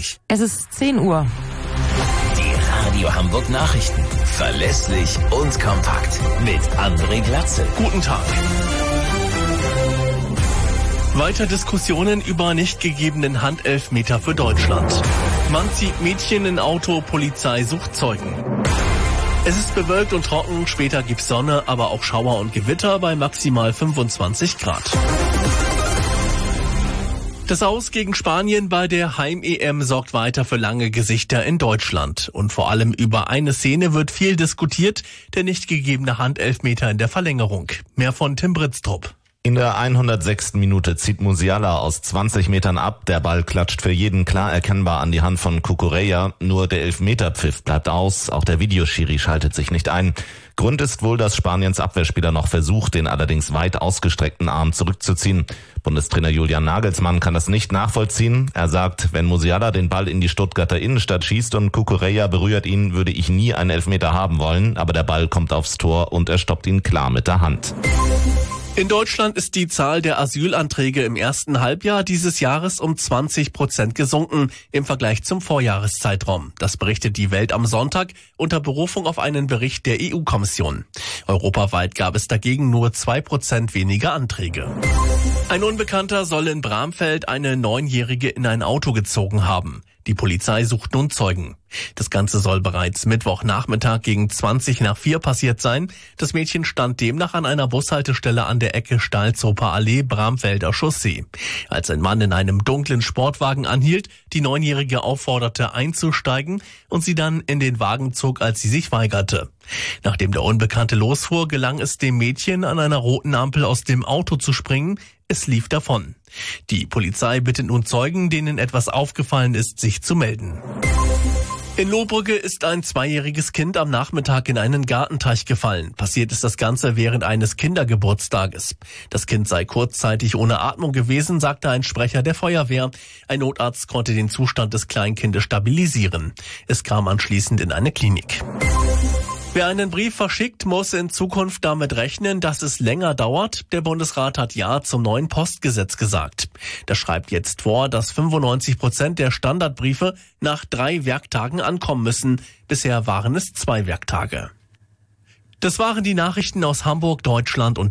pünktlich. Es ist 10 Uhr. Die Radio Hamburg Nachrichten. Verlässlich und kompakt. Mit André Glatzel. Guten Tag. Weiter Diskussionen über nicht gegebenen Handelfmeter für Deutschland. Mann zieht Mädchen in Auto, Polizei sucht Zeugen. Es ist bewölkt und trocken, später gibt's Sonne, aber auch Schauer und Gewitter bei maximal 25 Grad. Das Aus gegen Spanien bei der Heim-EM sorgt weiter für lange Gesichter in Deutschland. Und vor allem über eine Szene wird viel diskutiert, der nicht gegebene Handelfmeter in der Verlängerung. Mehr von Tim Britztrup. In der 106. Minute zieht Musiala aus 20 Metern ab. Der Ball klatscht für jeden klar erkennbar an die Hand von Cucurella. Nur der Elfmeterpfiff bleibt aus. Auch der Videoschiri schaltet sich nicht ein. Grund ist wohl, dass Spaniens Abwehrspieler noch versucht, den allerdings weit ausgestreckten Arm zurückzuziehen. Bundestrainer Julian Nagelsmann kann das nicht nachvollziehen. Er sagt, wenn Musiala den Ball in die Stuttgarter Innenstadt schießt und Cucurella berührt ihn, würde ich nie einen Elfmeter haben wollen. Aber der Ball kommt aufs Tor und er stoppt ihn klar mit der Hand. In Deutschland ist die Zahl der Asylanträge im ersten Halbjahr dieses Jahres um 20% gesunken im Vergleich zum Vorjahreszeitraum. Das berichtet die Welt am Sonntag unter Berufung auf einen Bericht der EU-Kommission. Europaweit gab es dagegen nur 2% weniger Anträge. Ein Unbekannter soll in Bramfeld eine 9-Jährige in ein Auto gezogen haben. Die Polizei sucht nun Zeugen. Das Ganze soll bereits Mittwochnachmittag gegen 3:20 passiert sein. Das Mädchen stand demnach an einer Bushaltestelle an der Ecke Stalzoper Allee, Bramfelder Chaussee. Als ein Mann in einem dunklen Sportwagen anhielt, die 9-Jährige aufforderte einzusteigen und sie dann in den Wagen zog, als sie sich weigerte. Nachdem der Unbekannte losfuhr, gelang es dem Mädchen, an einer roten Ampel aus dem Auto zu springen. Es lief davon. Die Polizei bittet nun Zeugen, denen etwas aufgefallen ist, sich zu melden. In Lohbrügge ist ein 2-jähriges Kind am Nachmittag in einen Gartenteich gefallen. Passiert ist das Ganze während eines Kindergeburtstages. Das Kind sei kurzzeitig ohne Atmung gewesen, sagte ein Sprecher der Feuerwehr. Ein Notarzt konnte den Zustand des Kleinkindes stabilisieren. Es kam anschließend in eine Klinik. Wer einen Brief verschickt, muss in Zukunft damit rechnen, dass es länger dauert. Der Bundesrat hat Ja zum neuen Postgesetz gesagt. Das schreibt jetzt vor, dass 95% der Standardbriefe nach 3 Werktagen ankommen müssen. Bisher waren es 2 Werktage. Das waren die Nachrichten aus Hamburg, Deutschland und